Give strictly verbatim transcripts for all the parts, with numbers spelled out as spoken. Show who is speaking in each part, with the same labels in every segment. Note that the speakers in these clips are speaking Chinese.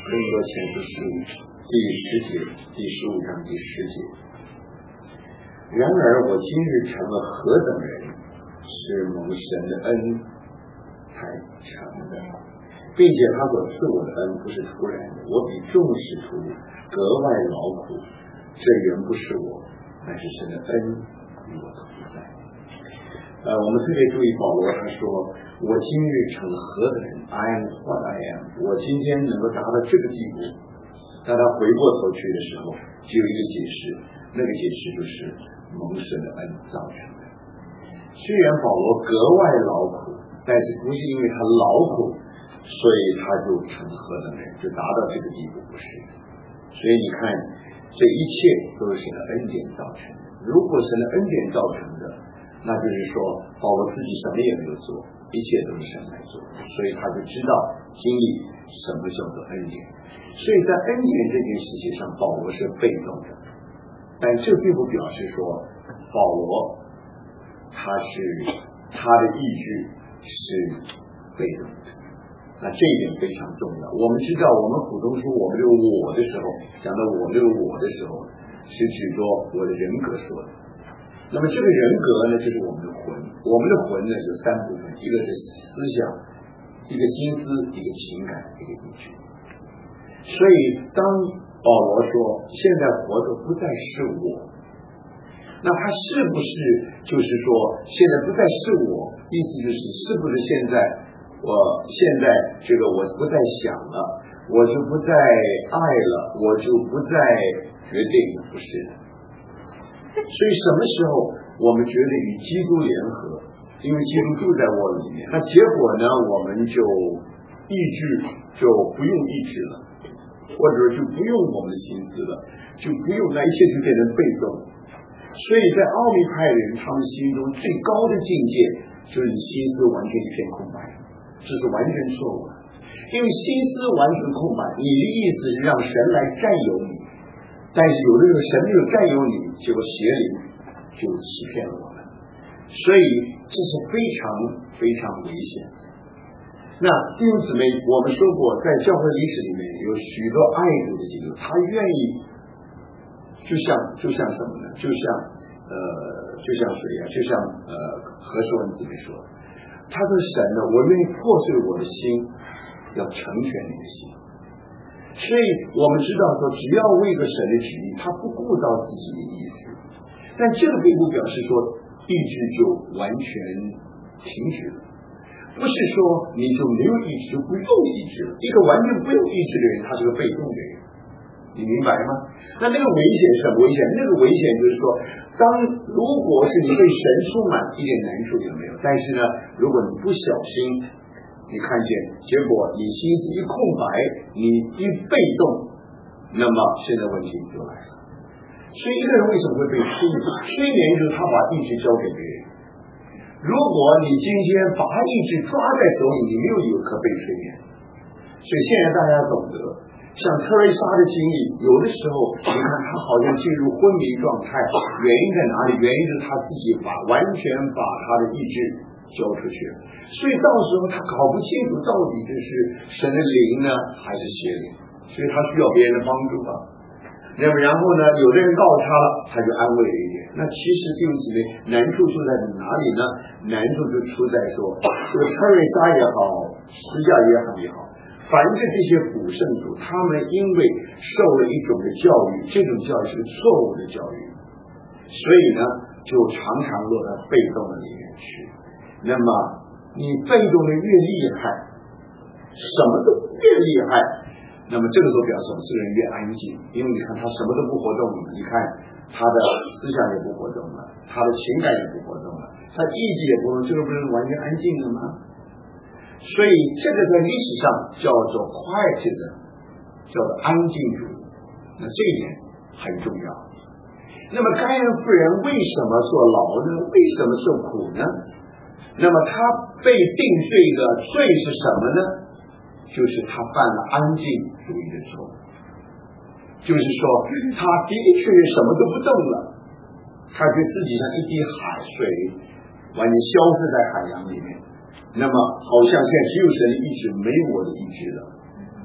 Speaker 1: 哥林多前书十五第十节，第十五章第十节。然而我今日成了何等人，是蒙神的恩才成的，并且他所赐我的恩不是突然的，我比众使徒格外劳苦，这原不是我，乃是神的恩与我同在。呃，我们特别注意保罗他说，我今日成了何等人 I am what I am， 我今天能够达到这个地步。当他回过头去的时候，只有一个解释，那个解释就是蒙神的恩造成的。虽然保罗格外劳苦，但是不是因为他劳苦所以他就成何等人，就达到这个地步，不是。所以你看，这一切都是神的恩典造成的。如果神的恩典造成的，那就是说保罗自己什么也没有做，一切都是神来做，所以他就知道经历什么叫做恩典。所以在恩典这件事情上，保罗是被动的，但这并不表示说保罗他是他的意志是被动的。那这一点非常重要。我们知道，我们普通说我们这个我的时候，讲到我这个我的时候，是指着我的人格说的。那么这个人格呢，就是我们的魂。我们的魂呢有三部分，一个是思想，一个心思，一个情感，一个意志。所以当保罗说现在活着不再是我，那他是不是就是说现在不再是我，意思就是是不是现在我现在这个我不再想了，我就不再爱了，我就不再决定了，不是的。所以什么时候我们觉得与基督联合，因为基督住在我里面，那结果呢我们就意志就不用意志了，或者就不用我们的心思了，就不用，那一切就变成被动。所以在奥秘派人他们心中最高的境界就是你心思完全一片空白，这是完全错误的。因为心思完全空白，你的意思是让神来占有你，但是有的时候神没有占有你，结果邪灵就欺骗了我们，所以这是非常非常危险。那弟兄姊妹，我们说过在教会历史里面有许多爱主的基督，他愿意就像就像什么呢，就像呃就像谁呀、啊、就像呃何寿文姊妹说，他说神呢，我愿意破碎我的心，要成全你的心。所以我们知道说，只要为着神的旨意，他不顾到自己的意志，但这个并不表示说意志就完全停止了，不是说你就没有意志，就不用意志了。一个完全不用意志的人，他是个被动的人，你明白吗？那那个危险是什么危险？那个危险就是说，当如果是你被神充满，一点难处也没有，但是呢，如果你不小心，你看见结果你心思一空白，你一被动，那么现在问题就来了。所以一个人为什么会被催眠？催眠就是他把意志交给别人。如果你今天把他意志抓在手里，你没有理由可被催眠。所以现在大家懂得，像特蕾莎的经历，有的时候你看他好像进入昏迷状态，原因在哪里？原因是他自己把完全把他的意志交出去，所以到时候他搞不清楚到底这是神的灵呢还是邪灵，所以他需要别人的帮助吧。那么然后呢，有的人告诉他了，他就安慰了一点。那其实弟兄姊妹，难处出在哪里呢？难处就出在说，这个特蕾莎也好，施加约翰也好，凡是这些古圣主，他们因为受了一种的教育，这种教育是错误的教育，所以呢，就常常落到被动的里面去。那么你被动的越厉害，什么都越厉害，那么这个都表示我们这个人越安静，因为你看他什么都不活动了，你看他的思想也不活动了，他的情感也不活动了，他意志也不活动，这个不是完全安静了吗？所以这个在历史上叫做 quietism， 叫做安静主义，那这一点很重要。那么该人妇人为什么坐牢呢？为什么受苦呢？那么他被定罪的罪是什么呢？就是他犯了安静主义的错，就是说他的确什么都不动了，他觉得自己像一滴海水完全消失在海洋里面，那么好像现在只有神的意志，没我的意志了。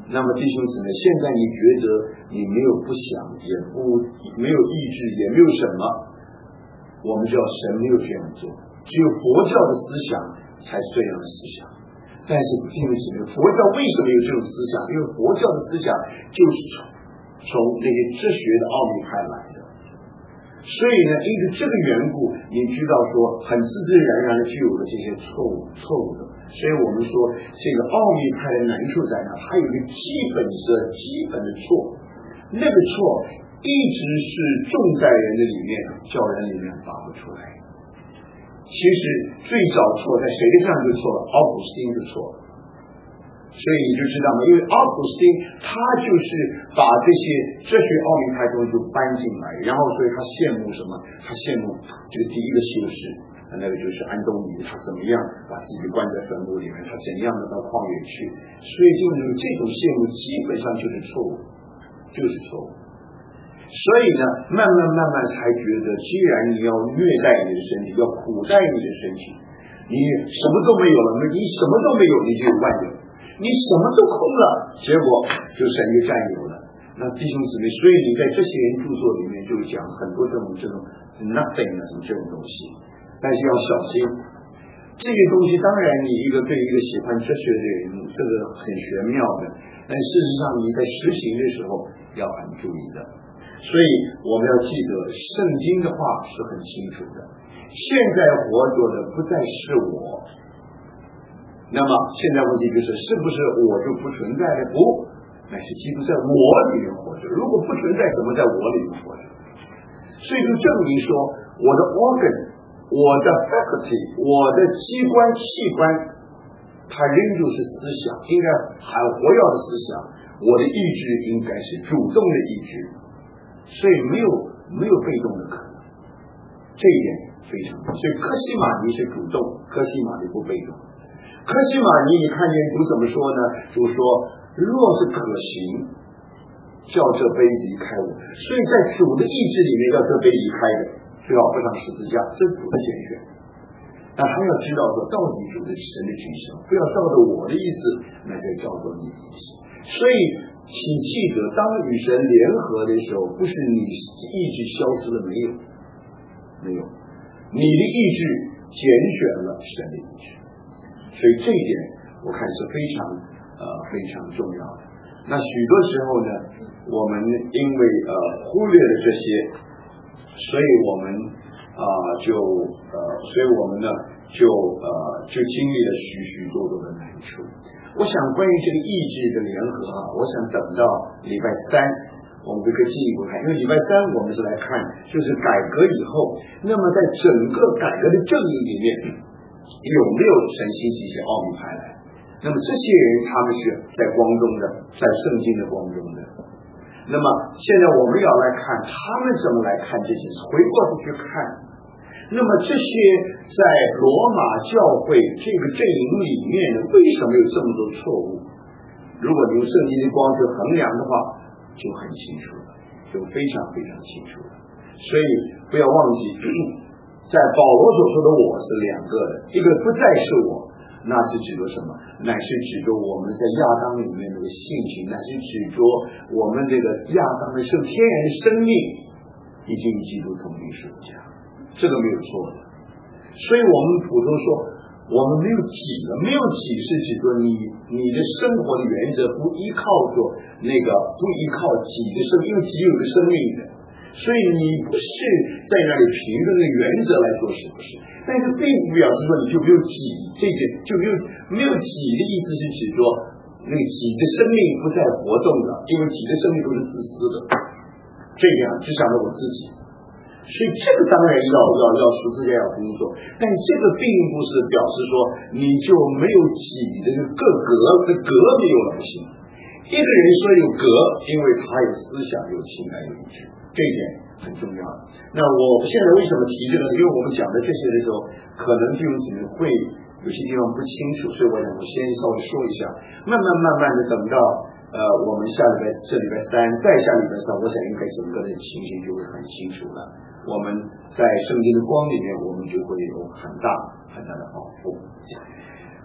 Speaker 1: 那么弟兄姊妹，现在你觉得你没有不想，也不没有意志，也没有什么，我们知道神没有这样做，只有佛教的思想才是这样的思想。但是弟兄姊妹，佛教为什么有这种思想？因为佛教的思想就是从那些哲学的奥秘派来的。所以呢，因为这个缘故，你知道说很自自然然的就有了这些错误错误的。所以我们说这个奥秘派的难处在哪？它有一个基本的基本的错，那个错一直是种在人的里面，叫人里面发不出来。其实最早错在谁的上就错了？奥古斯丁就错了。所以你就知道嘛，因为奥古斯丁他就是把这些哲学奥秘派东西就搬进来，然后所以他羡慕什么？他羡慕这个第一个修士，那个就是安东尼，他怎么样把自己关在坟墓里面，他怎样的到旷野去，所以就是这种羡慕基本上就是错误，就是错误。所以呢，慢慢慢慢才觉得，既然你要虐待你的身体，要苦待你的身体，你什么都没有了，你什么都没有，你就有万有。你什么都空了，结果就神就占有了。那弟兄姊妹，所以你在这些人著作里面就讲很多这种这种 nothing 啊什么这种东西，但是要小心这些东西。当然，你一个对一个喜欢哲学的人，这个很玄妙的，但事实上你在实行的时候要很注意的。所以我们要记得，圣经的话是很清楚的。现在活着的不再是我。那么现在问题就是，是不是我就不存在了？不，乃是基督在我里面活着。如果不存在，怎么在我里面活着？所以就证明说，我的 organ， 我的 faculty， 我的机关器官，它仍旧是思想，应该还活跃的思想。我的意志应该是主动的意志，所以没有没有被动的可能。这一点非常好。所以科西玛尼是主动，科西玛尼不被动。科西玛尼，你看见主怎么说呢？主说：“若是可行，叫这杯离开我。”所以在主的意志里面，要这杯离开的，最好不上十字架，这是主的拣选。那他要知道说，到底主的神的举手，不要照着我的意思，那就照着你的意思。所以，请记得，当与神联合的时候，不是你意志消失了，没有，没有，你的意志拣选了神的意志。所以这一点我看是非常呃非常重要的。那许多时候呢，我们因为呃忽略了这些，所以我们啊、呃、就呃所以我们呢就呃就经历了许许多多的难处。我想关于这个意志的联合啊，我想等到礼拜三我们就可以进一步看，因为礼拜三我们是来看就是改革以后，那么在整个改革的正义里面。有没有神兴起一些奥秘派来？那么这些人他们是在光中的，在圣经的光中的。那么现在我们要来看他们怎么来看这件事，回过头去看。那么这些在罗马教会这个阵营里面呢，为什么有这么多错误？如果用圣经的光去衡量的话，就很清楚了，就非常非常清楚了。所以不要忘记。在保罗所说的我是两个的，一个不再是我，那是指着什么？乃是指着我们在亚当里面那个性情，乃是指着我们这个亚当的圣天然的生命已经与基督同定十字架，这个没有错的。所以我们普通说我们没有己了，没有己是指着你你的生活的原则不依靠着那个不依靠己的生命，因为己有个生命的。所以你不是在那里凭着那原则来做事，不是？但是并不表示说你就没有己，这个就没有没有己的意思是指说那个己的生命不再活动了，因为己的生命都是自私的，这样只想着我自己。所以这个当然要要要十字架要工作，但这个并不是表示说你就没有己的个格的格没有了不行。一个人说有格，因为他有思想、有情感、有意志。这一点很重要。那我现在为什么提这个？因为我们讲的这些的时候，可能弟兄姊妹会有些地方不清楚，所以我想我先稍微说一下。慢慢慢慢的等到呃我们下礼拜这礼拜三，再下礼拜三，我想应该整个的情形就会很清楚了。我们在圣经的光里面，我们就会有很大很大的保护。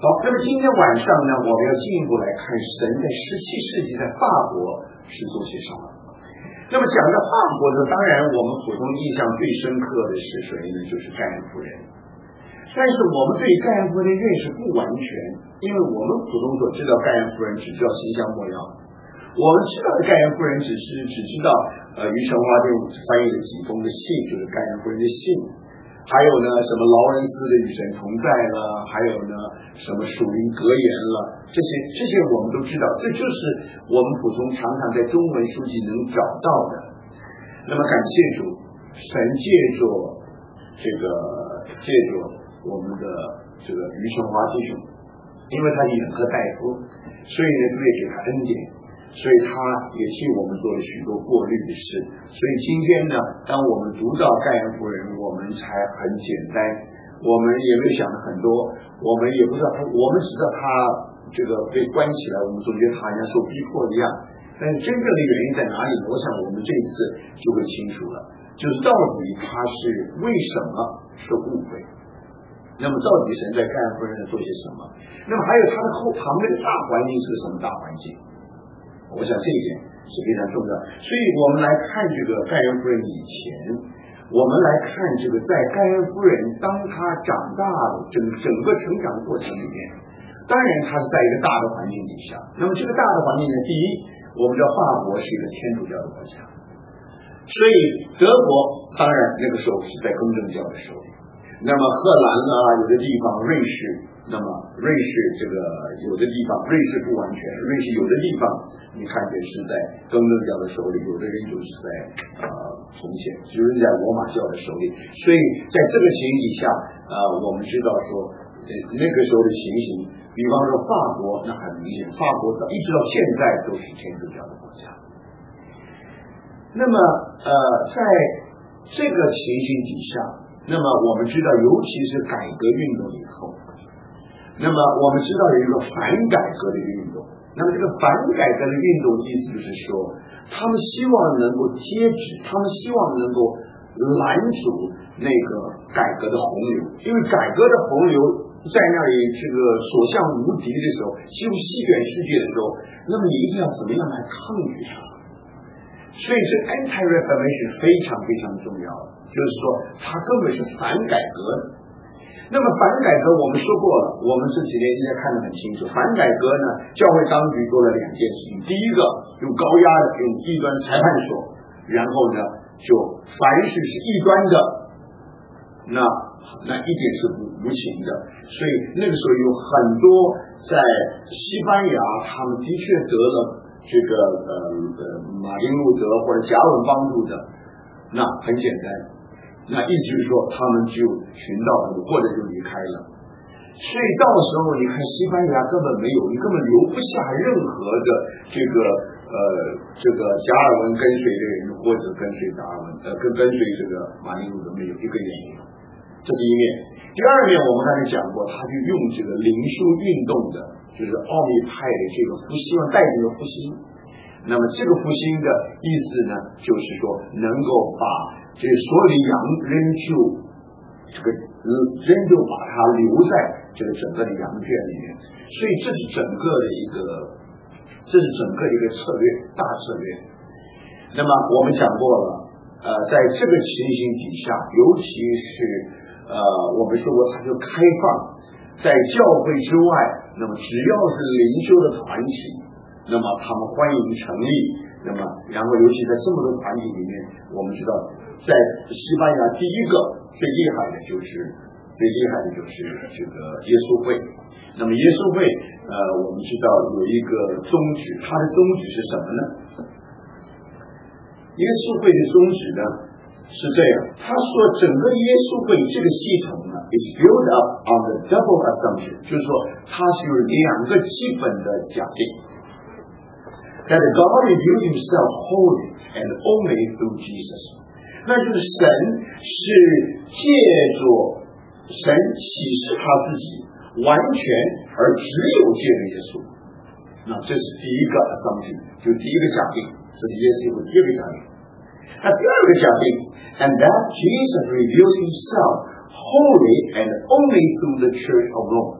Speaker 1: 好，那么今天晚上呢，我们要进一步来看神在十七世纪在法国是做些什么。那么讲到法国呢，当然我们普通印象最深刻的是谁呢？就是盖恩夫人。但是我们对盖恩夫人的认识不完全，因为我们普通所知道盖恩夫人只知道形象莫要，我们知道的盖恩夫人只是只知道呃余承华对翻译了几封的信，就是盖恩夫人的信。还有呢，什么劳伦斯的与神同在了，还有呢，什么属灵格言了，这些这些我们都知道，这就是我们普通常常在中文书籍能找到的。那么感谢主，神借着这个借着我们的这个余承华弟兄，因为他远和大夫，所以呢，对给他恩典。所以他也替我们做了许多过滤的事，所以今天呢，当我们读到盖恩夫人，我们才很简单，我们也没有想的很多，我们也不知道他，我们知道他这个被关起来，我们总觉得他好像受逼迫一样，但是真正的原因在哪里？我想我们这一次就会清楚了，就是到底他是为什么受误会，那么到底神在盖恩夫人做些什么？那么还有他的后旁边的大环境是个什么大环境？我想这一点是非常重要，所以我们来看这个盖恩夫人以前，我们来看这个在盖恩夫人当她长大的整整个成长过程里面，当然她是在一个大的环境底下。那么这个大的环境呢，第一，我们知道法国是一个天主教的国家，所以德国当然那个时候是在公正教的手里，那么荷兰啊，有的地方瑞士，那么瑞士这个有的地方瑞士不完全，瑞士有的地方你看见是在公正教的手里，有的人就是在呃从前就是在罗马教的手里，所以在这个情形底下呃我们知道说呃那个时候的情形，比方说法国，那很明显，法国一直到现在都是天主教的国家。那么呃在这个情形底下，那么我们知道尤其是改革运动以后，那么我们知道有一个反改革的运动，那么这个反改革的运动意思就是说，他们希望能够接止，他们希望能够拦阻那个改革的洪流，因为改革的洪流在那里这个所向无敌的时候，几乎席卷世界的时候，那么你一定要怎么样来抗拒它？所以这 anti-reformation 非常非常重要，就是说它根本是反改革的。那么反改革我们说过了，我们这几年应该看得很清楚，反改革呢，教会当局做了两件事情，第一个用高压的用异端裁判所，然后呢就凡是是异端的，那那一点是无情的，所以那个时候有很多在西班牙，他们的确得了这个呃呃马丁路德或者加文帮助的，那很简单。那意思就是说，他们就寻到路，或者就离开了。所以到时候你看西班牙根本没有，你根本留不下任何的这个呃这个加尔文跟随的人，或者跟随达尔文呃跟跟随这个马丁路德没有一个原因。这是一面。第二面我们刚才讲过，他就用这个灵修运动的，就是奥秘派的这个复兴，带领的复兴。那么这个复兴的意思呢，就是说能够把这所有的羊仍旧这个仍旧把它留在这个整个的羊圈里面，所以这是整个的一个，这是整个的一个策略，大策略。那么我们讲过了，呃，在这个情形底下，尤其是呃，我们说过它就开放，在教会之外，那么只要是灵修的团体，那么他们欢迎成立。那么然后尤其在这么多团体里面，我们知道在西班牙第一个最厉害的就是最厉害的就是这个耶稣会。那么耶稣会呃我们知道有一个宗旨，它的宗旨是什么呢？耶稣会的宗旨呢是这样，他说整个耶稣会这个系统呢 is built up on the double assumption， 就是说它是有两个基本的假定。That God revealed himself holy and only through Jesus， 那就是神是借着神启示他自己，完全而只有借着耶稣。那这是第一个 assumption， 就第一个假定，这是耶稣会第二个假定。那第二个假定 ，and that Jesus reveals himself holy and only through the Church of Rome。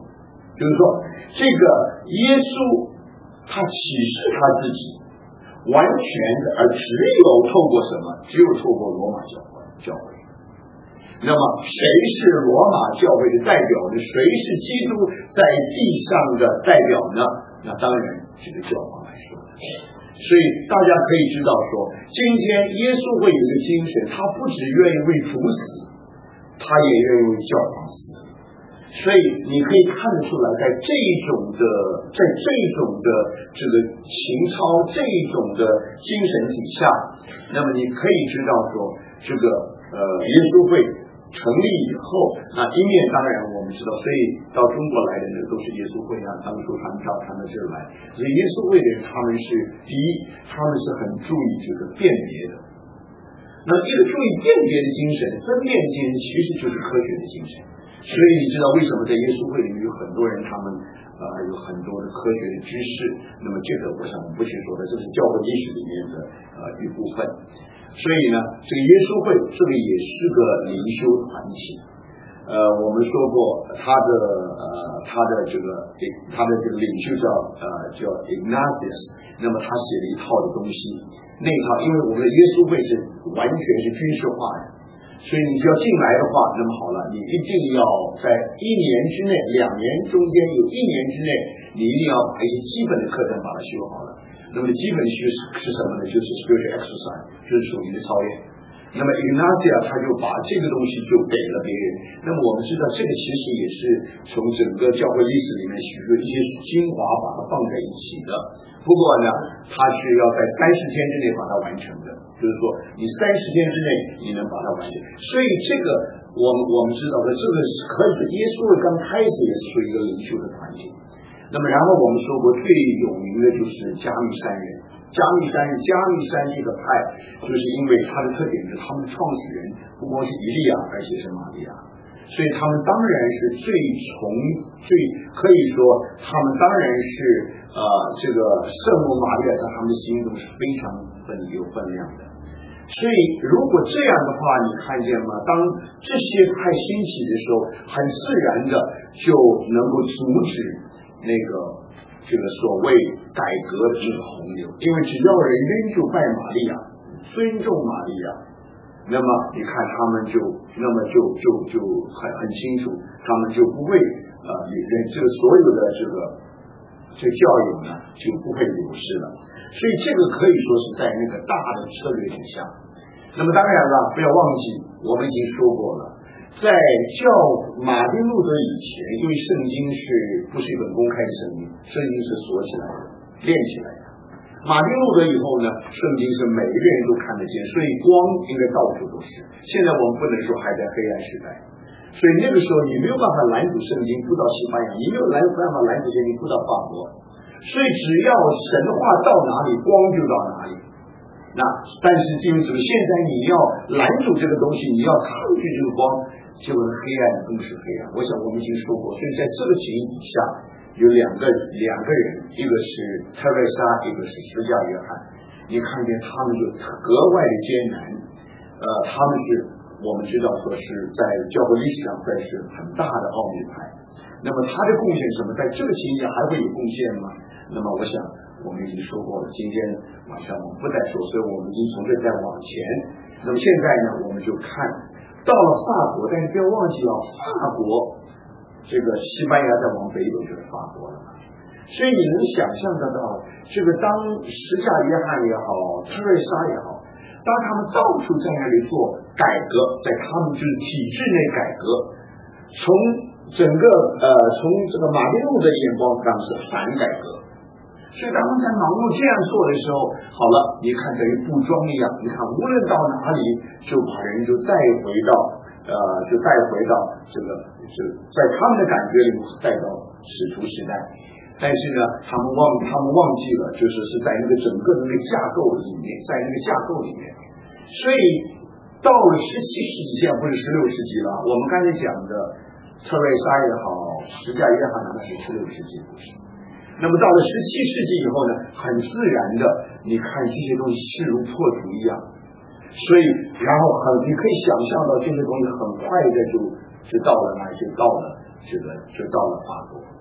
Speaker 1: 就是说这个耶稣他启示他自己完全的，而只有透过什么？只有透过罗马教会教会。那么谁是罗马教会的代表呢？谁是基督在地上的代表呢？那当然这个教皇来说的。所以大家可以知道说，今天耶稣会有一个精神，他不只愿意为主死，他也愿意为教皇死。所以你可以看得出来，在这种的在这种的这个情操这种的精神底下，那么你可以知道说，这个呃耶稣会成立以后，那一面当然我们知道，所以到中国来的人都是耶稣会啊，当初他们到他们这儿来，所以耶稣会的人他们是第一，他们是很注意这个辨别的。那这个注意辨别的精神，分辨精神其实就是科学的精神。所以你知道为什么在耶稣会里面有很多人他们呃有很多的科学的知识？那么这个我想不去说的，这是教会历史里面的呃一部分。所以呢，这个耶稣会这个也是个灵修团体。呃，我们说过他的呃他的这个他的这个领袖叫呃叫 Ignatius， 那么他写了一套的东西，那一套因为我们的耶稣会是完全是军事化的。所以你只要进来的话，那么好了，你一定要在一年之内、两年中间有一年之内，你一定要把一些基本的课程把它修好了。那么基本的学是什么呢？就是 spiritual exercise， 就是属灵的操练。那么 Ignatia 他就把这个东西就给了别人。那么我们知道，这个其实也是从整个教会历史里面许多一些精华把它放在一起的。不过呢，它是要在三十天之内把它完成的，就是说你三十天之内你能把它完成。所以这个我们我们知道的，这个是可以，耶稣会刚开始也是属于一个领袖的团体。那么然后我们说过最有名的就是加密山人，加密山人加密山这个派，就是因为它的特点是他们创始人不光是以利亚，而且是玛利亚。所以他们当然是最从最可以说他们当然是呃这个圣母玛利亚在他们的心中是非常分有分量的。所以如果这样的话，你看见吗？当这些派兴起的时候，很自然的就能够阻止那个这个所谓改革的这个洪流，因为只要人人就拜玛利亚，尊重玛利亚，那么你看他们就那么就就就很很清楚，他们就不会呃人这个所有的这个这个教育呢就不会流失了。所以这个可以说是在那个大的策略之下。那么当然了，不要忘记我们已经说过了，在教马丁路德以前，因为圣经是不是一本公开的圣经，圣经是锁起来的练起来的。马丁路德以后呢，圣经是每一个人都看得见，所以光应该到处都是。现在我们不能说还在黑暗时代，所以那个时候你没有办法拦阻圣经布到西班牙，你没有拦办法拦阻圣经布到法国，所以只要神的话到哪里，光就到哪里。那但是因为什么？现在你要拦阻这个东西，你要抗拒这个光，结果黑暗更是黑暗。我想我们已经说过，所以在这个情形底下，有两个两个人，一个是特蕾莎，一个是施加约翰。你看见他们就格外的艰难，呃，他们是我们知道说是在教会历史上算是很大的奥秘派。那么他的贡献是什么？在这个情形下还会有贡献吗？那么我想我们已经说过了，今天晚上我们不再说，所以我们已经从这再往前。那么现在呢，我们就看到了法国，但是不要忘记了法国这个西班牙再往北走就是法国了。所以你能想象得到，这个当施夏约翰也好，特蕾莎也好，当他们到处在那里做改革，在他们就是体制内改革，从整个呃从这个马丁路的眼光上是反改革。所以当他们在忙碌这样做的时候，好了，你看等于布庄一样，你看无论到哪里，就把人就带回到呃，就带回到这个，就在他们的感觉里带到使徒时代。但是呢，他们忘他们忘记了，就是是在那个整个的那个架构里面，在那个架构里面。所以到了十七世纪，现在不是十六世纪了。我们刚才讲的特蕾莎也好，施加约翰那是十六世纪故事。那么到了十七世纪以后呢，很自然的，你看这些东西势如破竹一样，所以然后很你可以想象到这些东西很快的就就到了哪里，就到了这个就到了法国。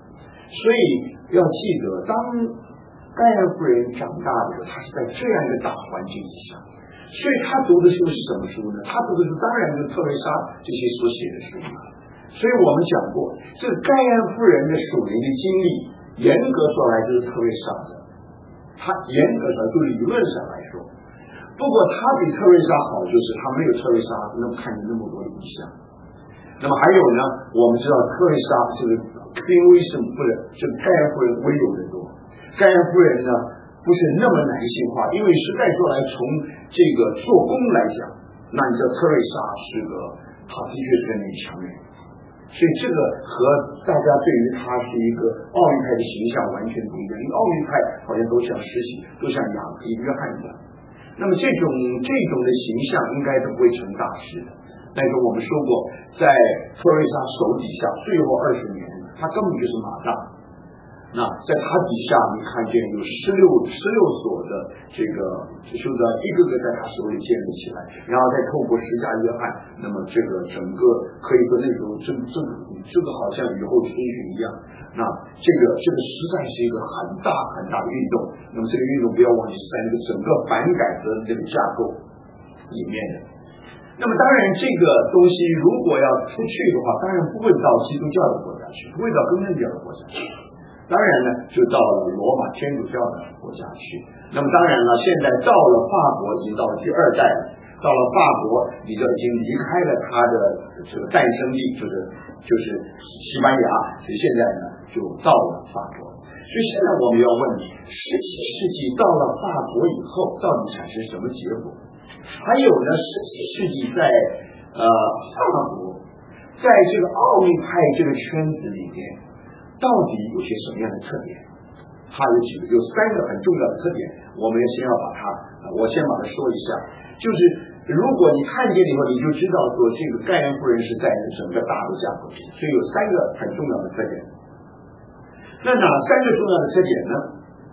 Speaker 1: 所以要记得，当盖亚夫人长大的时候，她是在这样一个大环境之下，所以她读的书是什么书呢？她读的书当然是特蕾莎这些所写的书嘛。所以我们讲过，这个盖亚夫人的属灵的经历，严格说来就是特蕾莎的。她严格说就理论上来说，不过她比特蕾莎好，就是她没有特蕾莎那么看见那么多的影像。那么还有呢，我们知道特蕾莎这个跟威什不是这个盖亚夫人威有的多。盖亚夫人呢不是那么男性化，因为实在说来，从这个做工来讲，那你知道特蕾莎是个，她的确是个女强人，所以这个和大家对于她是一个奥运派的形象完全不一样，因为奥运派好像都像实习，都像雅各约翰一样。那么这种这种的形象应该都不会成大事的。但是我们说过，在特蕾莎手底下最后二十年，他根本就是马大。那在他底下，你看见有十六十六所的这个修道一个个在他手里建立起来，然后再透过十架约翰，那么这个整个可以说那种这这个这个好像雨后春笋一样。那这个这个实在是一个很大很大的运动。那么这个运动不要忘记是在那个整个反改革的这个架构里面的。那么当然这个东西如果要出去的话，当然不会到基督教的国家去，不会到东正教的国家去，当然呢就到了罗马天主教的国家去。那么当然了，现在到了法国，已经到了第二代了，到了法国你就已经离开了它的这个诞生地，就是就是西班牙，所以现在呢就到了法国。所以现在我们要问你，十七世纪到了法国以后，到底产生什么结果？还有呢，十七世纪在呃法国，在这个奥秘派这个圈子里面，到底有些什么样的特点？它有几个，有三个很重要的特点，我们先要把它，我先把它说一下。就是如果你看见以后，你就知道说这个盖恩夫人是在整个大的架构之下，所以有三个很重要的特点。那哪三个重要的特点呢？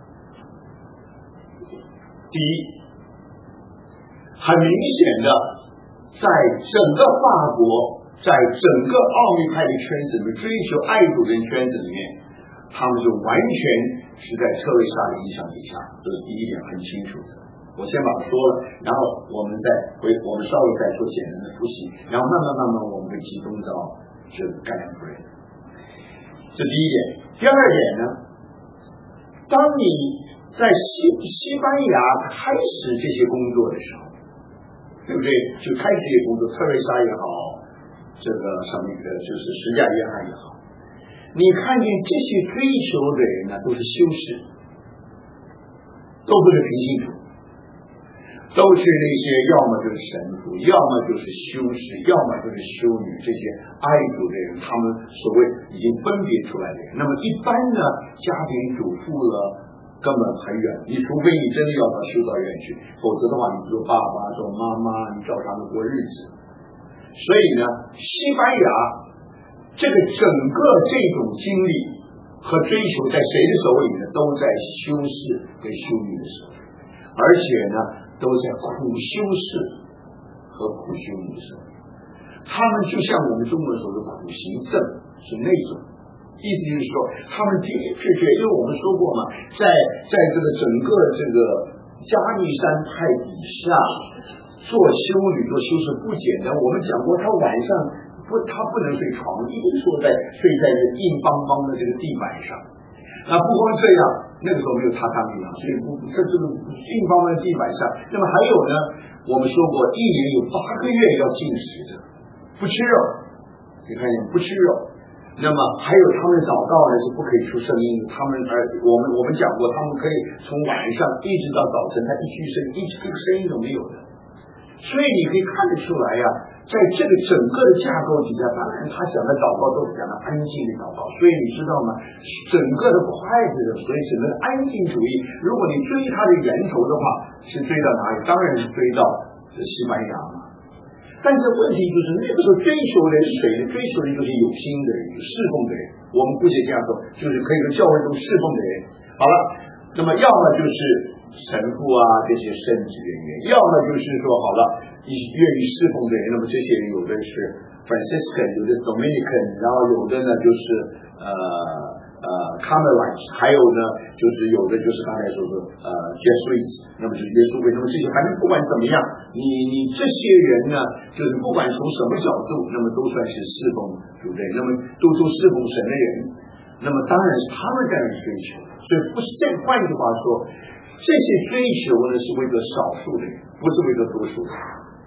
Speaker 1: 第一，很明显的，在整个法国，在整个奥秘派的圈子里面，追求爱主的圈子里面，他们是完全是在特蕾莎的影响底下，这是第一点很清楚的。我先把它说了，然后我们再回，我们稍微再做简单的复习，然后慢慢慢慢我们会集中到这个盖亚夫人。这第一点。第二点呢，当你在西西班牙开始这些工作的时候，对不对？就开始这些工作，特蕾莎也好，这个上面的就是十架约翰也好，你看见这些追求的人呢，都是修士，都不是平信徒，都是那些要么就是神父，要么就是修士，要么就是修女，这些爱主的人，他们所谓已经分别出来的人。那么一般呢，家庭主妇了根本很远，你除非你真的要到修道院去，否则的话，你做爸爸做妈妈，你照他们过日子。所以呢，西班牙这个整个这种经历和追求在谁的手里呢？都在修士跟修女的手里，而且呢都在苦修士和苦修女的手里。他们就像我们中国说的苦行僧，是那种意思，就是说他们的的确确，因为我们说过嘛，在在这个整个这个加利山派底下做修女做修士不简单。我们讲过，他晚上不他不能睡床，一定说在睡在这硬邦邦的这个地板上。那不光这样，那个时候没有榻榻米啊，所以不在这个硬邦邦的地板上。那么还有呢，我们说过一年有八个月要禁食的，不吃肉，你看见不吃肉。那么还有他们祷告呢是不可以出声音的，他们而我们我们讲过，他们可以从晚上一直到早晨，他一句声一一个声音都没有的。所以你可以看得出来呀、啊，在这个整个的架构底下，当然他讲的祷告都是讲的安静的祷告。所以你知道吗？整个的快乐的，所以整个的安静主义，如果你追它的源头的话，是追到哪里？当然是追到西班牙嘛。但是问题就是那个时候追求的是谁呢？追求的就是有心的人，有侍奉的人。我们姑且这样说，就是可以说教会中侍奉的人。好了，那么要么就是神父啊这些圣职人员，要么就是说好了愿意侍奉的人。那么这些人有的是 Franciscan， 有的是 Dominican， 然后有的呢就是呃呃呃 Carmelites， 还有呢就是有的就是刚才说的呃 Jesuits， 那么就是耶稣会，那么这些反正不管怎么样，你你这些人呢，就是不管从什么角度，那么都算是侍奉，对不对？那么都都侍奉神的人，那么当然是他们在那追求，所以不是这换句话说，这些追求呢是为了少数的人，不是为了多数的人。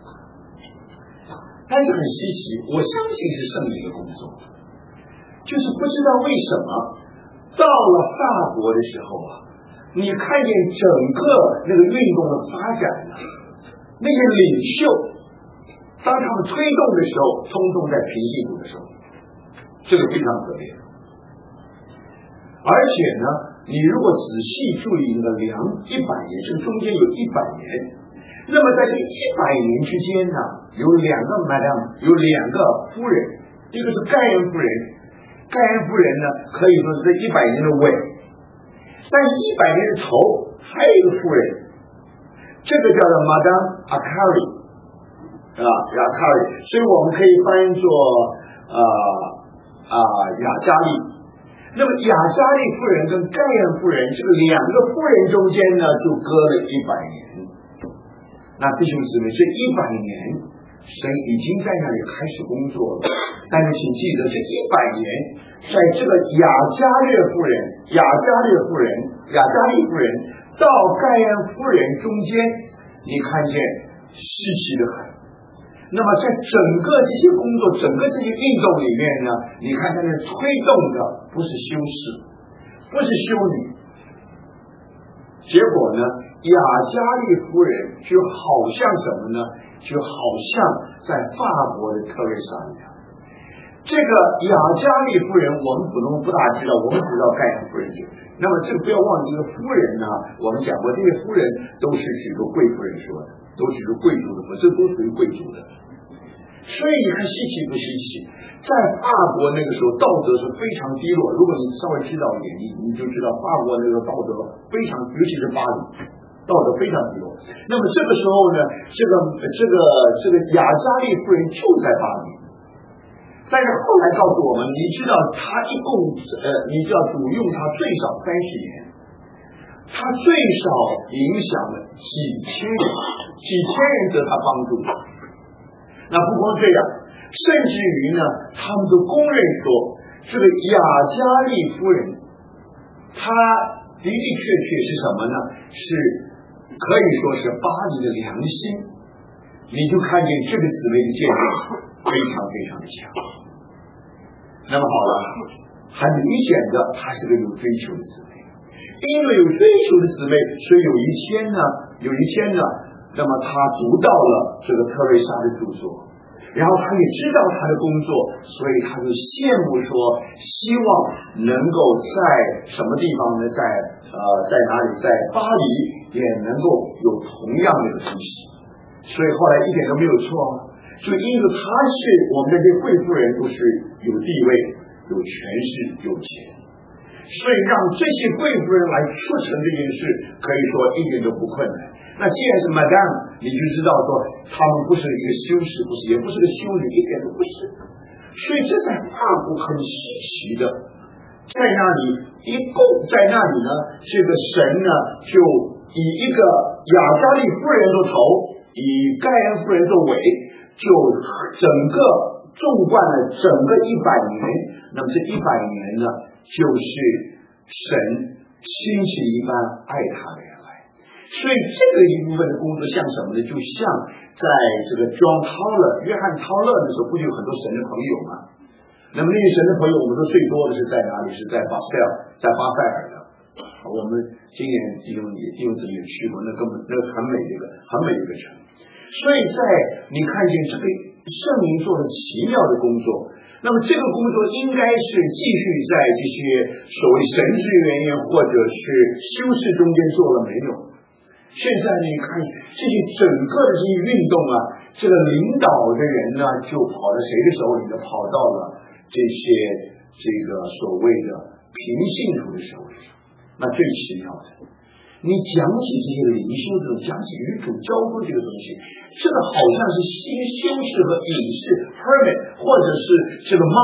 Speaker 1: 但是很稀奇，我相信是圣灵的工作，就是不知道为什么到了法国的时候啊，你看见整个那个运动的发展呢，那些领袖当他们推动的时候，通通在平信徒的时候，这个非常特别。而且呢，你如果仔细注意那个量一百年，这中间有一百年，那么在这一百年之间呢，有两个 madam， 有两个夫人，一个是盖恩夫人，盖恩夫人呢可以说是这一百年的尾，但是一百年的头还有一个夫人，这个叫做 Madame Arcari 啊，雅卡里，所以我们可以翻译作呃啊雅加利。那么雅加利夫人跟盖恩夫人这个两个夫人中间呢，就隔了一百年。那弟兄姊妹，这一百年神已经在那里开始工作了，但是请记得，这一百年在这个雅加列夫人、雅加列夫人、雅加利夫人到盖恩夫人中间，你看见稀奇的很。那么在整个这些工作、整个这些运动里面呢，你看它是推动的不是修士，不是修女，结果呢，雅加利夫人就好像什么呢？就好像在法国的特蕾莎一样。这个雅加利夫人，我们普通不大知道，我们知道盖恩夫人对不对？那么这个不要忘记，这个夫人呢，我们讲过，这些夫人都是指着贵夫人说的，都是指着贵族的，这都属于贵族的。所以你看稀奇不稀奇？在法国那个时候，道德是非常低落。如果你稍微知道一点，你你就知道法国那个道德非常，尤其是巴黎，道德非常低落。那么这个时候呢，这个这个这个雅加利夫人就在巴黎，但是后来告诉我们，你知道他一共呃，你知道主用他最少三十年，他最少影响了几千人，几千人得他帮助。那不光这样，甚至于呢，他们都公认说，这个雅加利夫人，她的的确确是什么呢？是可以说是巴黎的良心。你就看见这个姊妹的见证非常非常的强。那么好了，很明显的，她是个有追求的姊妹。因为有追求的姊妹，所以有一天呢，有一天呢。那么他读到了这个特蕾莎的著作，然后他也知道他的工作，所以他就羡慕说，希望能够在什么地方呢？在呃，在哪里？在巴黎也能够有同样的东西。所以后来一点都没有错，就因为他是我们这些贵妇人都是有地位、有权势、有钱，所以让这些贵妇人来促成这件事，可以说一点都不困难。那既然是 Madame， 你就知道说他们不是一个修士，不是，也不是个修女，一点都不是。所以这在法国很稀奇的，在那里一共在那里呢，这个神呢就以一个雅加利夫人做头，以盖恩夫人做尾，就整个纵贯了整个一百年。那么这一百年呢，就是神兴起一般爱他的人。所以这个一部分的工作像什么呢？就像在这个 John Tauler 约翰·涛勒的时候，不就有很多神的朋友吗？那么那些神的朋友，我们说最多的是在哪里？是在巴塞尔，在巴塞尔的。我们今年弟兄也弟兄姊妹也去过，那根本那是很美的一个很美的一个城。所以在你看见这个圣灵做了奇妙的工作，那么这个工作应该是继续在这些所谓神职人员或者是修士中间做了没有？现在你看这些整个的这些运动啊，这个领导的人呢，就跑到谁的手里呢？跑到了这些这个所谓的平信徒的手里。那最奇妙的，你讲起这些灵修这种，讲起与主交通这个东西，这个好像是新修士和隐士 hermit， 或者是这个 monk，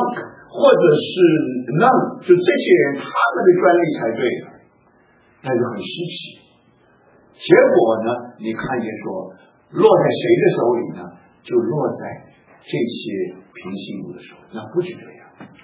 Speaker 1: 或者是 none， 就这些人他们的专利才对的，那就很稀奇。结果呢，你看见说落在谁的手里呢？就落在这些平信徒的手里。那不是这样。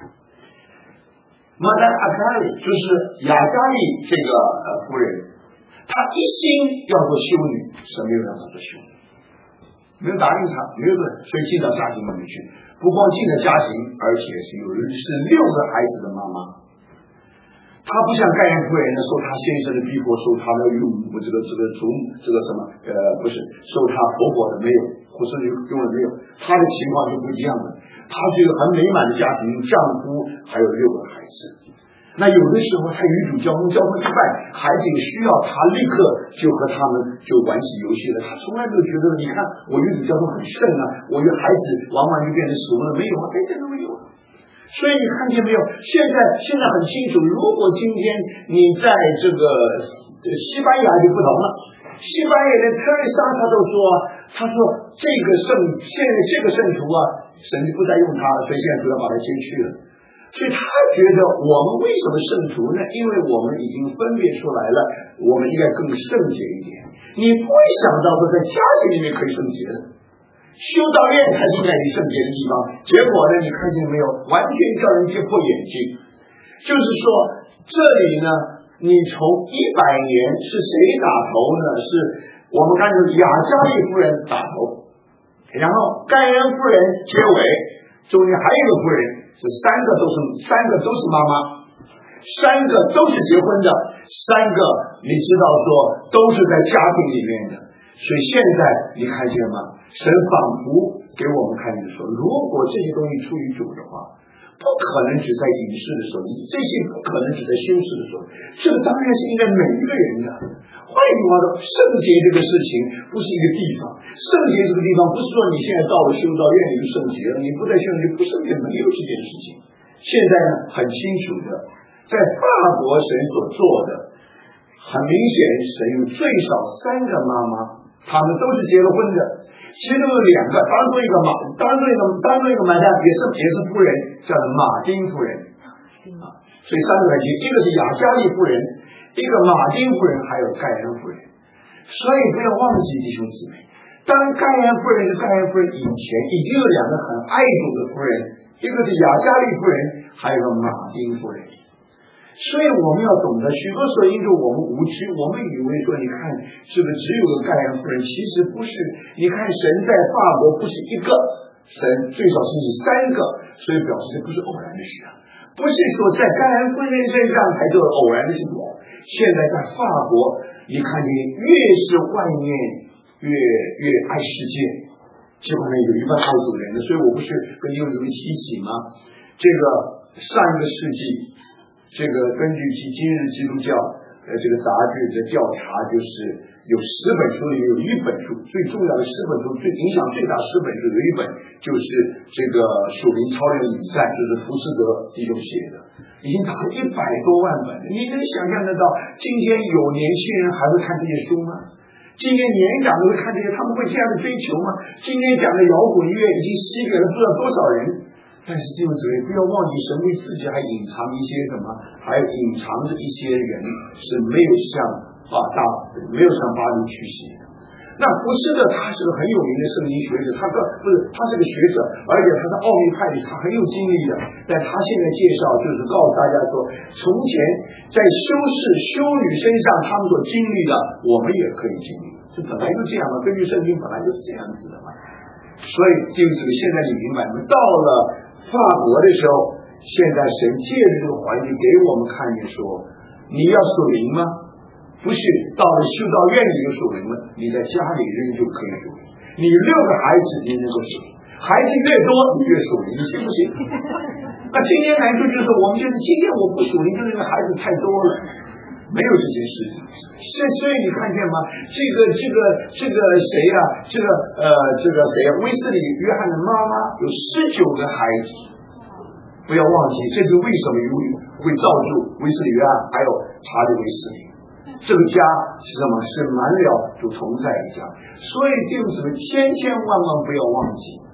Speaker 1: 马丹阿加里就是亚加利这个呃夫人，她一心要做修女，神没有让她做修女，没有答应她，没有的，所以进到家庭里面去。不光进了家庭，而且是有是六个孩子的妈妈。她不像盖恩夫人呢，受她先生的逼迫，受她的用这个这个祖这个什么呃不是受她婆婆的没有，或是用的没有，她的情况就不一样了。她是一个很美满的家庭，丈夫还有六个孩子。那有的时候她与主交通，交通一半，孩子也需要她立刻就和他们就玩起游戏了。她从来没有觉得，你看我与主交通很顺啊，我与孩子往往就变得熟了，没有啊，这点都没有。所以你看见没有？现在现在很清楚，如果今天你在这个西班牙就不同了。西班牙的特蕾莎他都说，他说这个圣现在这个圣徒啊，神就不再用他了，所以现在主要把他接去了。所以他觉得我们为什么圣徒呢？因为我们已经分别出来了，我们应该更圣洁一点。你不会想到说在家庭里面可以圣洁的，修道院才是应该你圣洁的地方。结果呢，你看见没有？完全叫人跌破眼镜。就是说，这里呢，你从一百年是谁打头呢？是我们看到亚加利夫人打头，然后盖恩夫人结尾，中间还有一个夫人，这三个都是三个都是妈妈，三个都是结婚的，三个你知道说都是在家庭里面的。所以现在你看见吗？神仿佛给我们看见说，如果这些东西出于主的话，不可能只在隐士的时候，这些不可能只在修饰的时候，这当然是应该每一个人的。换句话说，圣洁这个事情不是一个地方，圣洁这个地方不是说你现在到了修道院里就圣洁了，你不在修就不圣洁，没有这件事情。现在呢，很清楚的，在法国神所做的，很明显神有最少三个妈妈，他们都是结了婚的。其中有两个，当中一个马，当中一个当中一个马丹也是也是夫人，叫做马丁夫人啊。所以三个人，一个是亚加利夫人，一个马丁夫人，还有盖恩夫人。所以不要忘记弟兄姊妹，当盖恩夫人是盖恩夫人以前，已经有两个很爱主的夫人，一个是亚加利夫人，还有个马丁夫人。所以我们要懂得，许多时候因着我们无知，我们以为说，你看这个只有个盖恩夫人，其实不是。你看神在法国不是一个，神最少是你三个，所以表示这不是偶然的事啊，不是说在盖恩夫人身上才做偶然的事情。现在在法国，你看见越是外面越越爱世界，结果呢有一半爱主人的，所以我不是跟你有一个提起吗？这个上一个世纪。这个根据其今日基督教呃这个杂志的调查，就是有十本书里面有一本书，最重要的十本书，最影响最大十本书有一本就是这个属灵操练的礼赞，就是福斯德弟兄写的，已经达到一百多万本了。你能想象得到今天有年轻人还会看这些书吗？今天年长的会看这些，他们会这样的追求吗？今天讲的摇滚乐已经吸给了不知道多少人。但是弟兄姊妹，不要忘记神为自己还隐藏一些什么，还隐藏着一些人是没有向啊大没有向巴黎去写的。那福斯的他是个很有名的圣经学者，他个不是他是个学者，而且他是奥秘派的，他很有经历的。但他现在介绍就是告诉大家说，从前在修士修女身上他们所经历的，我们也可以经历，这本来就这样嘛，根据圣经本来就是这样子的嘛。所以就是现在你明白，到了法国的时候，现在神借着这个环境给我们看见说，你要属灵吗？不是到了修道院里就属灵了，你在家里人就可以属灵。你六个孩子你能够属灵，孩子越多你越属灵，你信不信？那今天难处就是我们就是今天我不属灵，就是因为孩子太多了，没有这件事情。所以所以你看见吗？这个这个这个谁呀、啊？这个呃这个谁呀、啊？威斯理约翰的妈妈有十九个孩子，不要忘记，这是为什么会造就威斯理约翰还有查理威斯理。这个家是什么？是满了主同在的家。所以弟兄姊妹，千千万万不要忘记，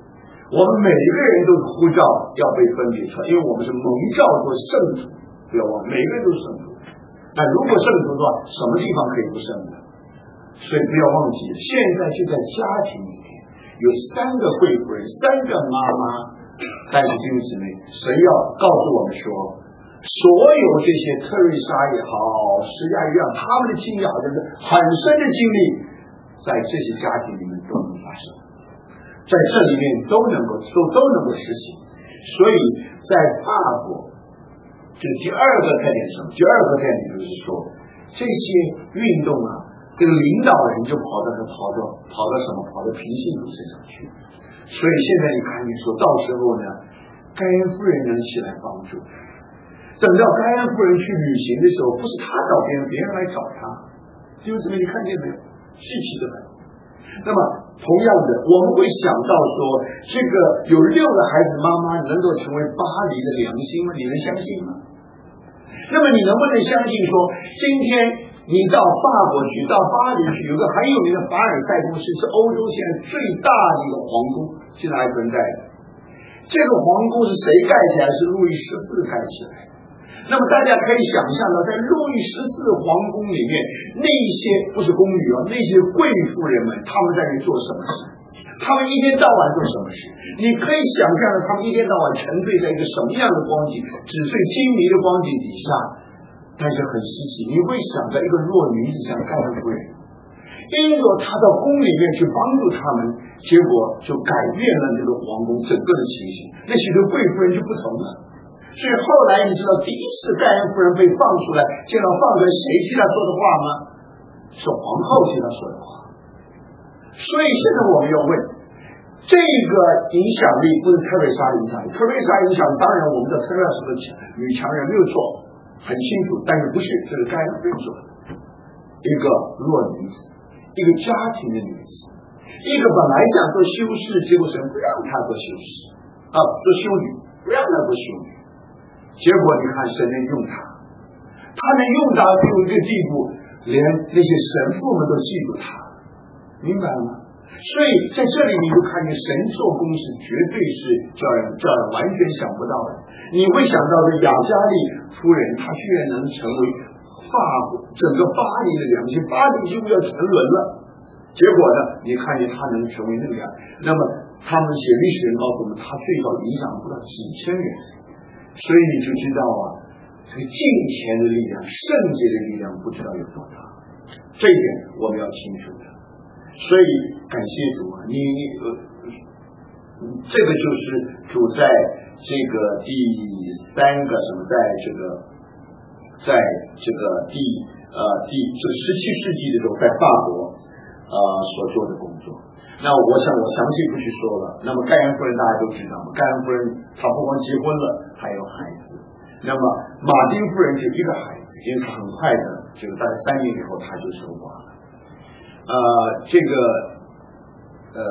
Speaker 1: 我们每一个人都是呼召要被分别出来，因为我们是蒙召做圣徒，不要忘，每个人都是圣徒。那如果圣徒的话，什么地方可以不圣的？所以不要忘记，现在就在家庭里面有三个贵妇人，三个妈妈。但是弟兄姊妹，神要告诉我们说，所有这些特瑞莎也好，施加一样，他们的经历好像是很深的经历，在这些家庭里面都能发生，在这里面都能够都都能够实行。所以在法国，这第二个特点是什么？第二个特点就是说，这些运动啊，这个领导人就跑到跑到跑到什么？跑到平信徒身上去。所以现在你看，你说到时候呢，盖恩夫人能起来帮助。等到盖恩夫人去旅行的时候，不是他找别人，别人来找他。弟兄姊妹，你看见没有？稀奇的很。那么同样的，我们会想到说，这个有六个孩子妈妈能够成为巴黎的良心吗？你能相信吗？那么你能不能相信说，今天你到法国去，到巴黎去，有个很有名的凡尔赛宫，是是欧洲现在最大的一个皇宫，现在还存在的。这个皇宫是谁盖起来？是路易十四盖起来的。那么大家可以想象到，在路易十四皇宫里面，那些不是宫女啊，那些贵妇人们，他们在那做什么事？他们一天到晚做什么事？你可以想象到，他们一天到晚沉醉在一个什么样的光景，纸醉金迷的光景底下。但是很稀奇，你会想到一个弱女子像盖恩夫人，因着她到宫里面去帮助他们，结果就改变了这个皇宫整个的情形。那许多贵妇人就不同了。所以后来你知道，第一次盖恩夫人被放出来，见到放出来谁替她说的话吗？是皇后替她说的话。所以现在我们要问，这个影响力不是特瑞莎影响力，特瑞莎影响当然我们的特瑞莎是个女强人没有错，很清楚，但是不是这个盖恩夫人说的，一个弱女子，一个家庭的女子，一个本来想做修士，结果神不让她做修士啊，做修女，不让她做修女，结果你看神能用她，他能用她到一个地步，连那些神父们都记住她，明白了吗？所以在这里你就看见神做工是绝对是叫人叫人完全想不到的。你会想到的雅加利夫人，她居然能成为法国整个巴黎的良心，巴黎几乎要沉沦了。结果呢，你看见她能成为那个样，那么他们写历史人告诉我们，她最早影响不到几千人。所以你就知道啊，这个金钱的力量、圣洁的力量不知道有多大，这一点我们要清楚的。所以感谢主啊，你呃，这个就是主在这个第三个什么，在这个在这个第呃第这个十七世纪的时候，在法国呃所做的工作。那我想我详细不去说了。那么盖恩夫人大家都知道嘛，盖恩夫人她不光结婚了，还有孩子。那么马丁夫人就一个孩子，因为她很快的，这个大概三年以后她就守寡了。呃，这个呃，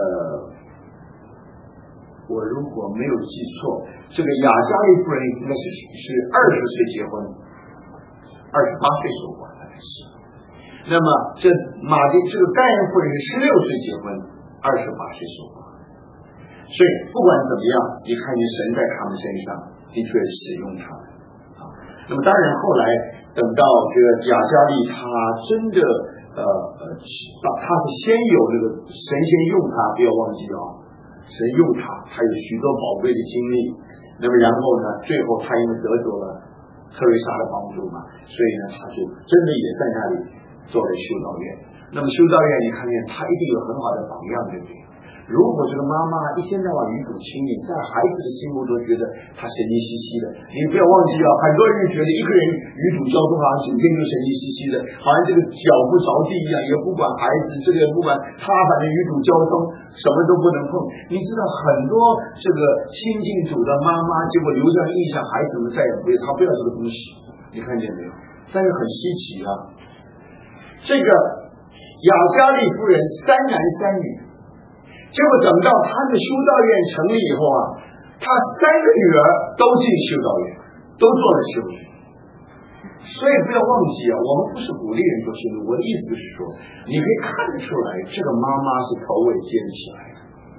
Speaker 1: 我如果没有记错，这个雅加利夫人应该是是二十岁结婚，二十八岁守寡大概是。那么这马丁这个盖恩夫人是十六岁结婚，二十八岁守寡。所以不管怎么样，你看见神在他们身上的确使用他们啊。那么当然后来等到这个雅加利他真的。呃呃，他是先有那个神先用他，不要忘记啊，神用他，他有许多宝贵的经历。那么然后呢，最后他因为得着了特瑞莎的帮助嘛，所以呢，他就真的也在那里做了修道院。那么修道院，你看见他一定有很好的榜样，对不对？如果这个妈妈一天到晚与主亲密，在孩子的心目中觉得她神经兮兮的，你不要忘记啊，很多人觉得一个人与主交通好像整天就神经兮兮的，好像这个脚不着地一样，也不管孩子，这个也不管他，反正与主交通什么都不能碰。你知道很多这个亲近主的妈妈，结果留下印象，孩子们再也不要，他不要这个东西，你看见没有？但是很稀奇啊，这个雅加利夫人三男三女。结果等到他的修道院成立以后啊，他三个女儿都进修道院，都做了修女。所以不要忘记啊，我们不是鼓励人做修女，我的意思是说，你可以看得出来，这个妈妈是头尾尖起来的，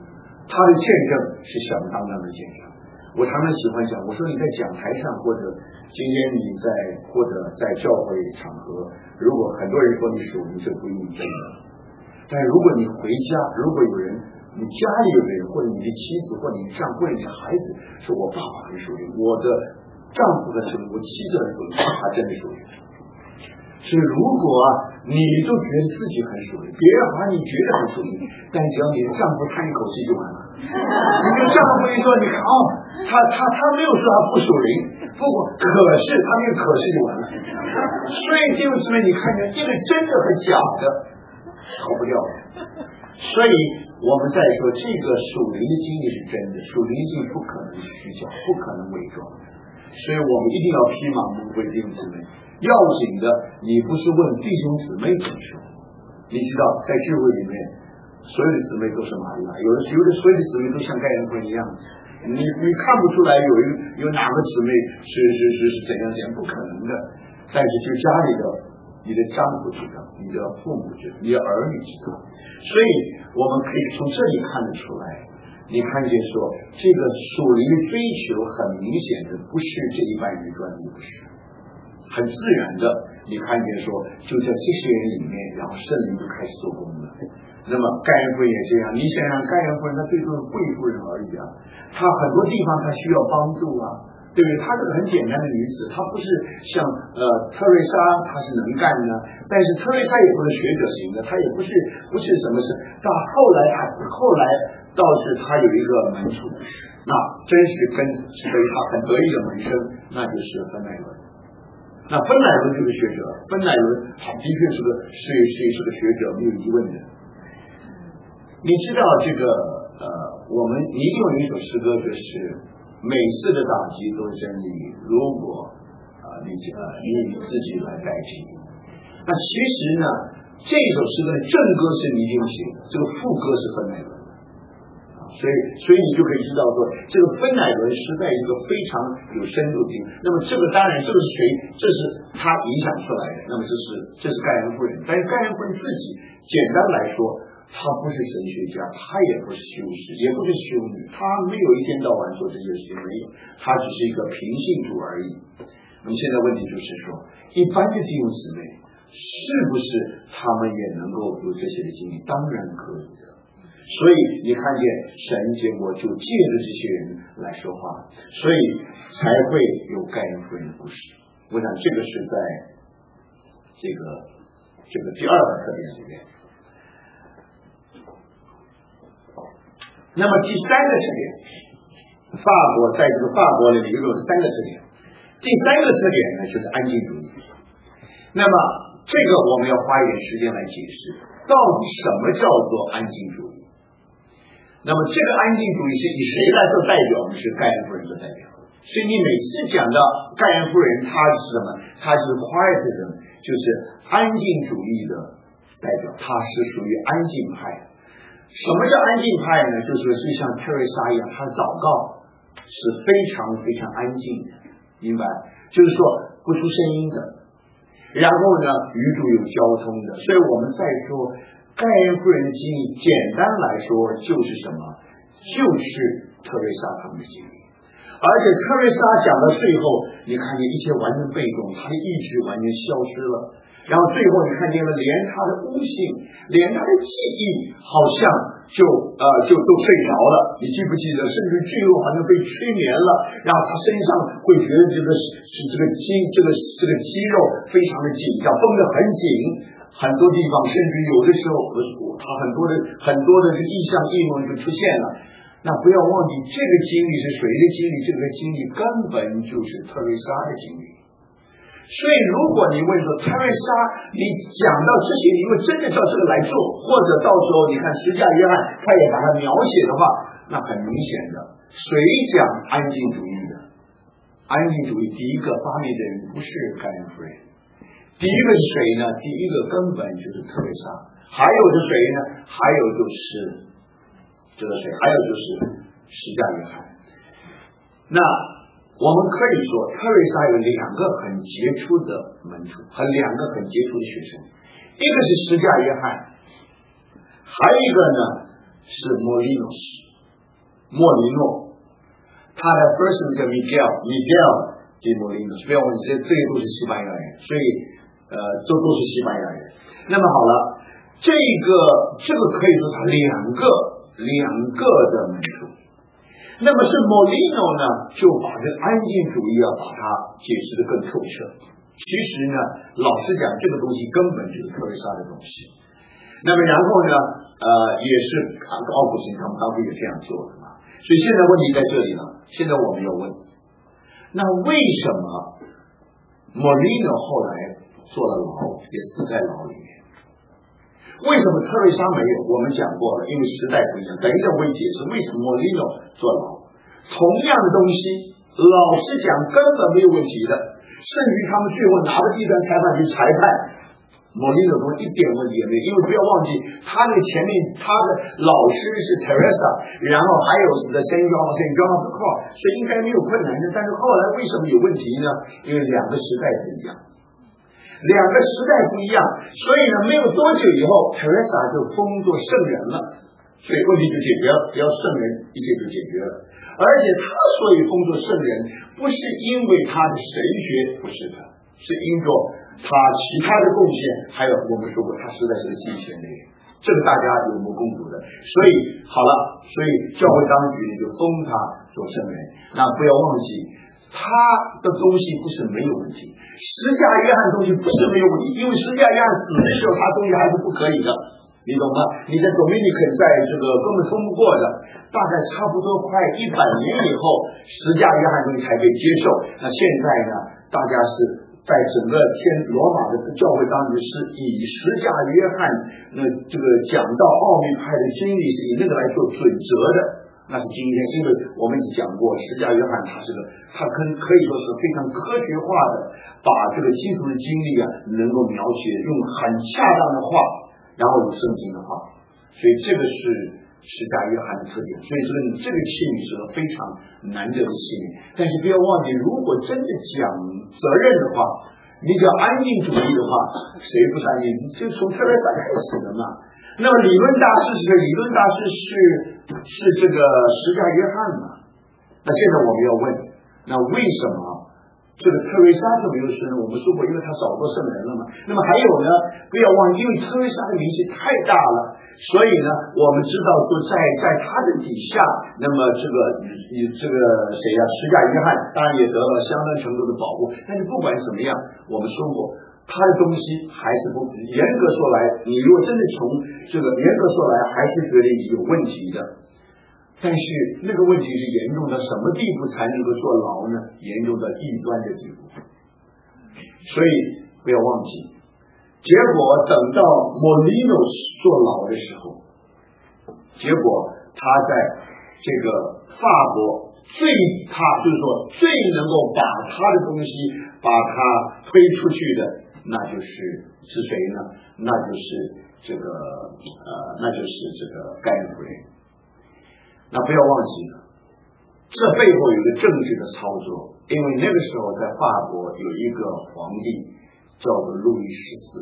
Speaker 1: 他的见证是响当当的见证。我常常喜欢讲，我说你在讲台上，或者今天你在或者在教会场合，如果很多人说你属灵，这不一定真的。但如果你回家，如果有人，你家里有人，或者你的妻子，或者你的丈夫，或者你的孩子，说我爸爸很属灵，我的丈夫很属灵，我妻子很属灵，他真的属灵。所以如果你都觉得自己很属灵，别人好像你觉得很属灵，但只要你的丈夫叹一口气就完了。你的丈夫一说，你看哦，他他他没有说他不属灵，不过可是他那个可是就完了。所以弟兄姊妹，你看见这个真的和假的逃不掉的。所以我们在说这个属灵的经历是真的，属灵性不可能虚假，不可能伪装的。所以我们一定要披麻蒙灰，弟兄姊妹。要紧的，你不是问弟兄姊妹怎么说，你知道在聚会里面，所有的姊妹都是玛利亚，有的有的所有的姊妹都像盖人婚一样，你你看不出来有一有哪个姊妹是是是是怎样怎样，不可能的。但是就家里的，你的丈夫知道，你的父母知道，你的儿女知道，所以我们可以从这里看得出来。你看见说这个属灵的追求，很明显的不是这一般人专一，不是。很自然的，你看见说，就在这些人里面，然后圣灵就开始做工了。那么盖恩夫人也这样，你想想，盖恩夫人她最多是贵妇人而已啊，她很多地方她需要帮助啊，对不对？她是个很简单的女子，她不是像呃特瑞莎，她是能干的，但是特瑞莎也不是学者型的，她也不是不是什么事。到后来她后来倒是她有一个门徒，那真是跟所以她很得意的门生，那就是芬乃伦。那芬乃伦这个学者，芬乃伦他的确是个是是是个学者，没有疑问的。你知道这个呃，我们一定有一首诗歌，就是每次的打击都是真理，如果啊、呃、你呃你自己来代替。那其实呢，这首诗歌的正歌是倪金写的，这个副歌是芬乃伦。所以，所以你就可以知道说，这个芬乃伦实在一个非常有深度的。那么，这个当然，这个是谁？这是他影响出来的。那么，这是这是盖恩夫人。但是，盖恩夫人自己，简单来说，她不是神学家，她也不是修士，也不是修女，她没有一天到晚做这些事情，没有，她只是一个平信徒而已。那么，现在问题就是说，一般的弟兄姊妹，是不是他们也能够有这些的经历？当然可以的。所以你看见神，结果就借着这些人来说话，所以才会有盖恩夫人的故事。我想这个是在这个这个第二个特点里面。那么第三个特点，法国在这个法国里面一共有三个特点。第三个特点呢，就是安静主义。那么这个我们要花一点时间来解释，到底什么叫做安静主义？那么这个安静主义是以谁来做代表呢？是盖恩夫人做代表。所以你每次讲到盖恩夫人，她是什么？她就是 quietism， 就是安静主义的代表，她是属于安静派。什么叫安静派呢？就是就像特瑞莎一样，她祷告是非常非常安静的，明白？就是说不出声音的，然后呢与主有交通的。所以我们再说盖恩夫人的经历，简单来说就是什么？就是特瑞莎他们的经历。而且特瑞莎讲到最后，你看见一切完全被动，他的意志完全消失了。然后最后你看见了，连他的悟性，连他的记忆，好像就呃就都睡着了。你记不记得？甚至最后好像被催眠了，然后他身上会觉得这个是这个肌这个这个肌肉非常的紧张，绷得很紧。很多地方甚至有的时候，他很多的很多的这个意象应用就出现了。那不要忘记，这个经历是谁的经历？这个经历根本就是特瑞莎的经历。所以，如果你问说特瑞莎，你讲到这些，你会真的照这个来做，或者到时候你看十架约翰，他也把它描写的话，那很明显的，谁讲安静主义的？安静主义第一个发明的人不是盖恩夫人。第一个是谁呢？第一个根本就是特瑞莎，还有是谁呢？还有就是这个谁？还有就是十架约翰。那我们可以说，特瑞莎有两个很杰出的门徒，和两个很杰出的学生，一个是十架约翰，还有一个呢是莫利诺斯。 莫里诺，他的 first name 叫 Miguel Miguel de Molinos， 不要忘记这这些都是西班牙人，所以呃这都是西班牙人。那么好了，这个这个可以说他两个两个的门徒。那么是莫里诺呢，就把这个安静主义啊，把它解释得更透彻。其实呢，老实讲，这个东西根本就是特蕾莎的东西。那么然后呢，呃，也是奥古斯丁他们当初也这样做的嘛。所以现在问题在这里了。现在我们要问，那为什么莫里诺后来坐了牢，也死在牢里面？为什么特蕾莎没有？我们讲过了，因为时代不一样。等一下我会解释为什么莫里诺坐牢。同样的东西，老实讲根本没有问题的，甚至于他们最后拿着第三裁判去裁判莫里诺，一点问题也没有。因为不要忘记，他那个前面他的老师是 Teresa， 然后还有什么 Saint John Saint John of the Cross， 所以应该没有困难的。但是后来为什么有问题呢？因为两个时代不一样。两个时代不一样，所以呢，没有多久以后 ，Teresa 就封作圣人了，所以问题就解决了，只要圣人，一切就解决了。而且他所以封作圣人，不是因为他的神学，不是的，是因着他其他的贡献，还有我们说过，他实在是个敬虔的人，这个大家有目共睹的。所以好了，所以教会当局就封他做圣人。那不要忘记。他的东西不是没有问题，十架约翰的东西不是没有问题，因为十架约翰死的时候，他东西还是不可以的，你懂吗？你在 Dominican 在这个根本通不过的，大概差不多快一百年以后，十架约翰东西才被接受。那现在呢，大家是在整个天罗马的教会当中是以十架约翰那这个讲到奥秘派的经历是以那个来做准则的。那是今天，因为我们已讲过，十架约翰他是个，他可可以说是非常科学化的，把这个基督的经历啊，能够描写用很恰当的话，然后有圣经的话，所以这个是十架约翰的特点。所以这个这个器皿是个非常难得的器皿。但是不要忘记，如果真的讲责任的话，你讲安静主义的话，谁不是安静？就从特蕾莎开始的嘛。那么理论大师是个理论大师是是这个十架约翰嘛？那现在我们要问，那为什么这个特蕾莎就没有圣人？我们说过，因为他少过圣人了嘛。那么还有呢，不要忘记，因为特蕾莎的名气太大了，所以呢，我们知道说在在他的底下，那么这个你这个谁呀、啊，十架约翰当然也得了相当程度的保护。但是不管怎么样，我们说过。他的东西还是不严格说来，你如果真的从这个严格说来，还是觉得有问题的。但是那个问题是严重到什么地步才能够坐牢呢？严重到异端的地步。所以不要忘记，结果等到莫里诺坐牢的时候，结果他在这个法国最他就是说最能够把他的东西把它推出去的。那就是是谁呢？那就是这个呃，那就是这个盖恩夫人。那不要忘记了，这背后有一个政治的操作，因为那个时候在法国有一个皇帝叫做路易十四，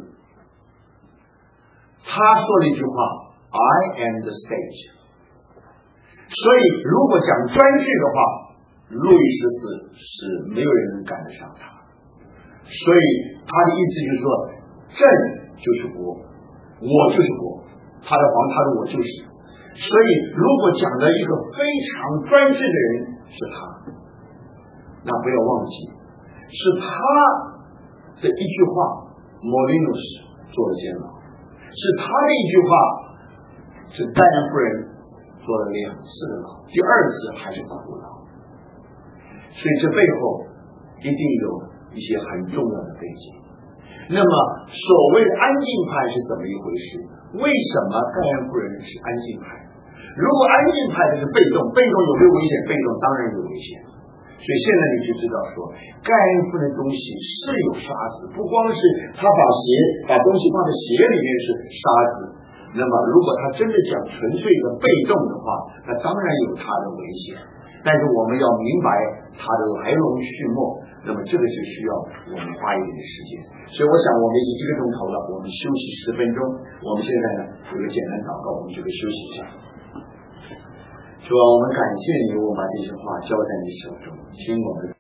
Speaker 1: 他说了一句话 ：“I am the state。”所以如果讲专制的话，路易十四是没有人能赶得上他。所以他的意思就是说，朕就是国，我就是国，他的皇，他的我就是。所以如果讲的一个非常专制的人是他，那不要忘记，是他的一句话，莫里诺斯做了监牢，是他的一句话，是戴安夫人做了两次的牢，第二次还是苦牢。所以这背后一定有一些很重要的背景。那么所谓的安静派是怎么一回事？为什么盖安夫人是安静派？如果安静派就是被动，被动有没有危险？被动当然有危险。所以现在你就知道说，盖安夫人的东西是有沙子，不光是他把鞋把东西放在鞋里面是沙子，那么如果他真的讲纯粹的被动的话，那当然有他的危险。但是我们要明白它的来龙去脉，那么这个就需要我们花一点的时间。所以我想我们已经一个钟头了，我们休息十分钟。我们现在呢有个简单祷告，我们就可以休息一下。 主啊，我们感谢你，我把这些话交在你手中，听我们。